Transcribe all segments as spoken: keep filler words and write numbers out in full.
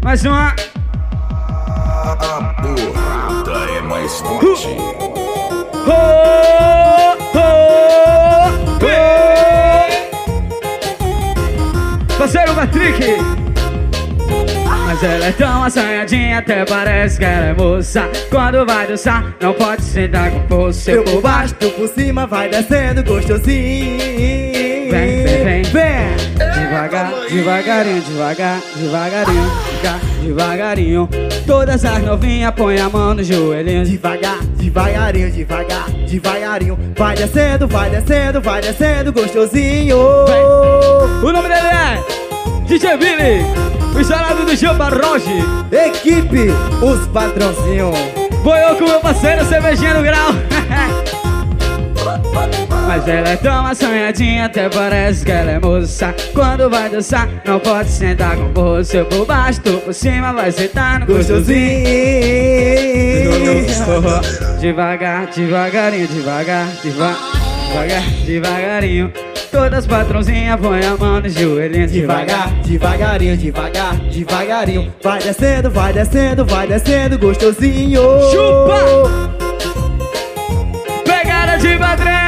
Mais uma. A porrada é mais forte. Oh, oh, oh. Parceiro Patrick. Mas ela é tão assanhadinha, até parece que ela é moça. Quando vai dançar, não pode sentar com força. Eu por baixo, tu por cima, vai descendo gostosinho. Vem, vem, vem, vem. Devagar, devagarinho, devagar, devagarinho, devagar, devagarinho. Todas as novinhas põem a mão no joelhinho. Devagar, devagarinho, devagar, devagarinho. Vai descendo, vai descendo, vai descendo gostosinho. Vem. O nome dele é D J Billy, o estourado do Gil Barroge. Equipe, os patrãozinhos. Vou eu com meu parceiro, cervejinha no grau. Mas ela é tão assanhadinha, até parece que ela é moça. Quando vai dançar, não pode sentar com você. Eu por baixo, tu por cima, vai sentar no gostosinho. Devagar, devagarinho, devagar, devagar, devagar, devagarinho. Todas as patrãozinhas põem a mão no joelhinho. Devagar, devagarinho, devagar, devagarinho. Vai descendo, vai descendo, vai descendo gostosinho. Chupa! Pegada de padrão!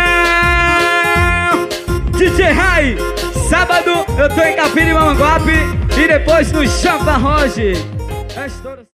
D J Rai, sábado eu tô em Capim de Mamanguape e depois no Champa Roge.